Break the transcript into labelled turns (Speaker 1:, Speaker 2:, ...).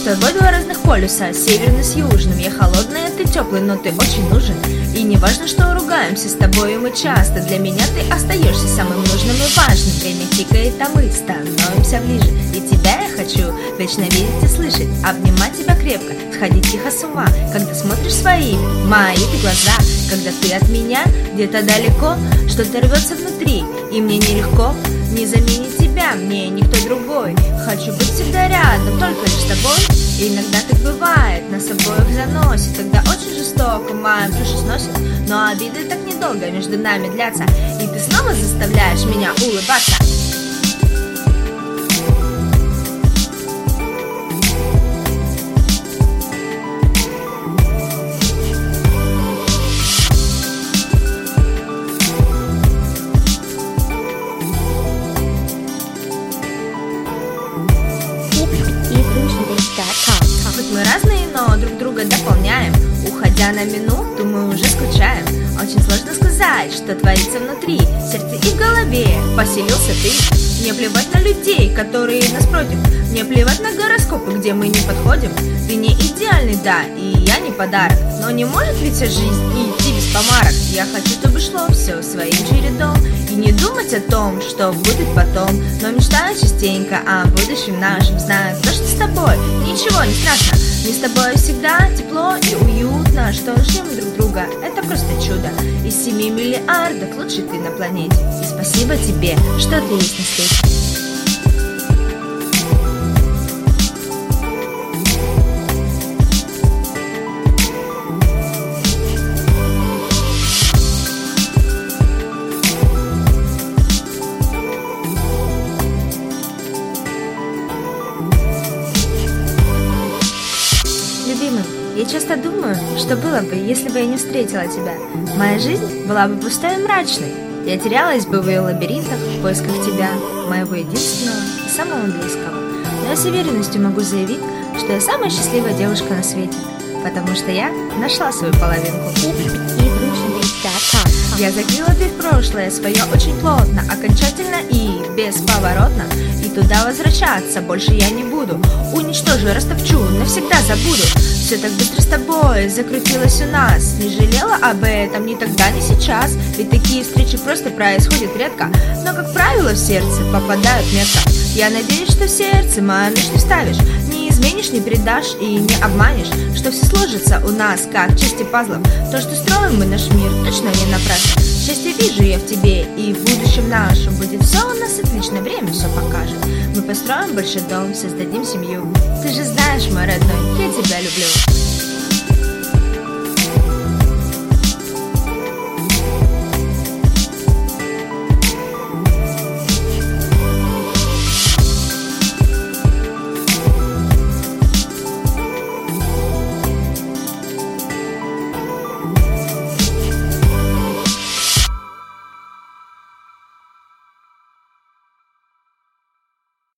Speaker 1: тобой два разных полюса, северный с южным. Я холодный, а ты теплый, но ты очень нужен. И не важно, что ругаемся с тобой мы часто. Для меня ты остаешься самым нужным и важным. Время тикает, а мы становимся ближе. И тебя я хочу вечно видеть и слышать, обнимать тебя крепко, сходить тихо с ума, когда смотришь в свои мои ты глаза. Когда ты от меня где-то далеко, что-то рвется внутри, и мне нелегко не заменить тебя, мне никто другой. Хочу быть всегда рядом, только лишь с тобой. И иногда так бывает, нас обоих заносит, тогда очень жестоко моя душу сносит. Но обиды так недолго между нами длятся, и ты снова заставляешь меня улыбаться. Хоть мы разные, но друг друга дополняем. Уходя на минуту, мы уже скучаем. Очень сложно сказать, что творится внутри, в сердце и в голове поселился ты. Мне плевать на людей, которые нас против. Мне плевать на гороскопы, где мы не подходим. Ты не идеальный, да, и я не подарок. Но не может ведь вся жизнь идти без помарок. Я хочу, чтобы шло все своим чередом, и не думать о том, что будет потом. Но мечтаю частенько о будущем нашем, зная то, что с тобой ничего не страшно. Мне с тобой всегда тепло и уютно. Что ждем друг друга, это просто чудо. Из 7 миллиардов лучше ты на планете. И спасибо тебе, что ты есть на свете. Любимый, я часто думаю, что было бы, если бы я не встретила тебя. Моя жизнь была бы пустой и мрачной. Я терялась бы в ее лабиринтах в поисках тебя, моего единственного и самого близкого. Но я с уверенностью могу заявить, что я самая счастливая девушка на свете, потому что я нашла свою половинку. Я закрыла дверь в прошлое свое очень плотно, окончательно и бесповоротно. И туда возвращаться больше я не буду. Уничтожу, растопчу, навсегда забуду. Все так быстро с тобой закрутилось у нас. Не жалела об этом ни тогда, ни сейчас. Ведь такие встречи просто происходят редко, но, как правило, в сердце попадают метко. Я надеюсь, что в сердце мою ночь не вставишь, не изменишь, не предашь и не обманешь, что все сложится у нас, как части пазлов. То, что строим мы наш мир, точно не напрасно. Счастье вижу я в тебе, и в будущем нашем будет все у нас отлично, время все покажет. Мы построим большой дом, создадим семью. Ты же знаешь, мой родной, я тебя люблю.